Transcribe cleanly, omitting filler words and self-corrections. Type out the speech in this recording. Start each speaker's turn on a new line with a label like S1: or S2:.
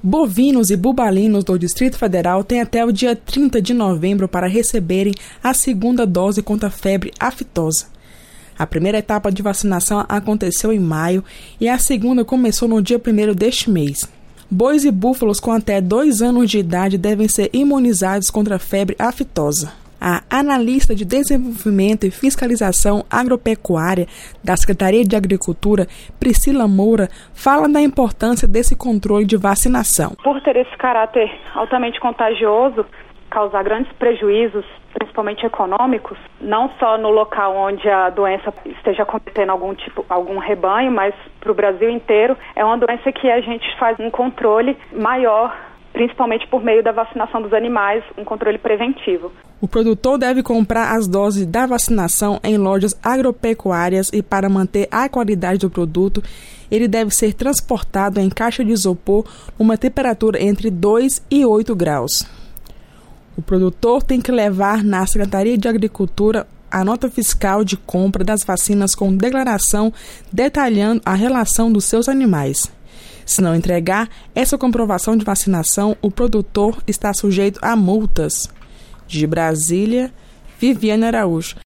S1: Bovinos e bubalinos do Distrito Federal têm até o dia 30 de novembro para receberem a segunda dose contra a febre aftosa. A primeira etapa de vacinação aconteceu em maio e a segunda começou no dia 1º deste mês. Bois e búfalos com até 2 anos de idade devem ser imunizados contra a febre aftosa. A analista de Desenvolvimento e Fiscalização Agropecuária da Secretaria de Agricultura, Priscila Moura, fala da importância desse controle de vacinação.
S2: Por ter esse caráter altamente contagioso, causar grandes prejuízos, principalmente econômicos, não só no local onde a doença esteja cometendo algum rebanho, mas para o Brasil inteiro, é uma doença que a gente faz um controle maior, principalmente por meio da vacinação dos animais, um controle preventivo.
S1: O produtor deve comprar as doses da vacinação em lojas agropecuárias e, para manter a qualidade do produto, ele deve ser transportado em caixa de isopor numa temperatura entre 2 e 8 graus. O produtor tem que levar na Secretaria de Agricultura a nota fiscal de compra das vacinas com declaração detalhando a relação dos seus animais. Se não entregar essa comprovação de vacinação, o produtor está sujeito a multas. De Brasília, Viviane Araújo.